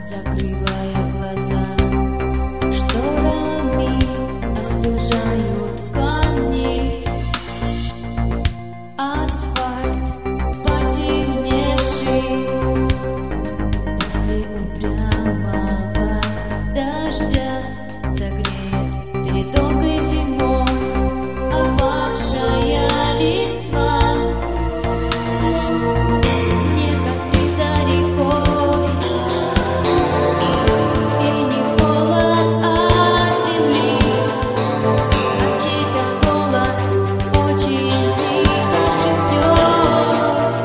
закрывая глаза, шторами остужают камни, асфальт потемневший после упрямого дождя согреет перед долгой зимой опавшая листва. Не костры за рекой и не холод от земли, а чей-то голос очень тихо шепнет.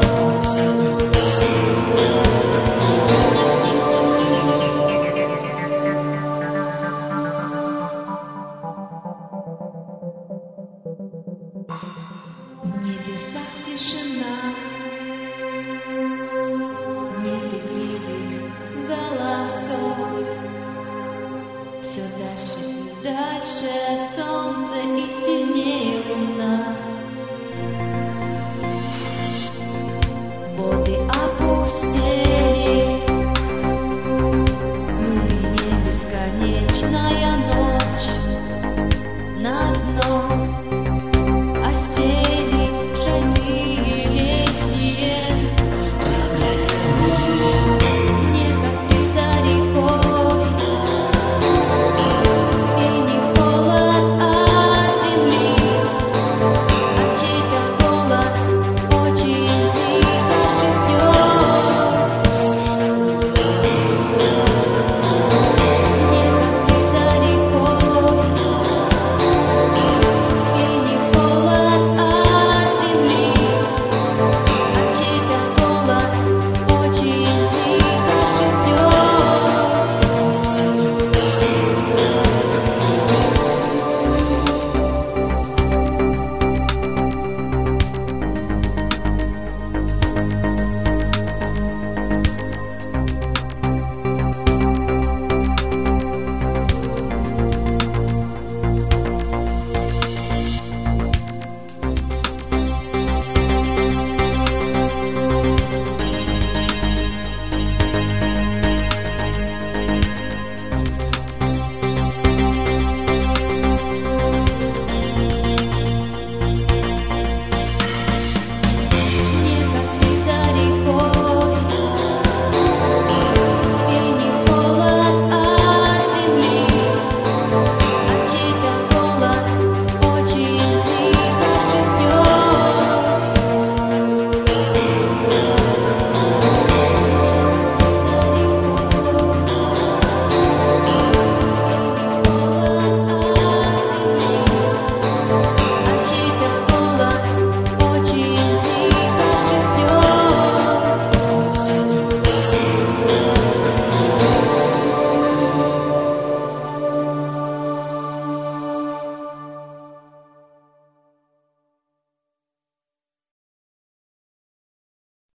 В небесах тишина, нет игривых голосов. Все дальше и дальше солнце и сильнее луна.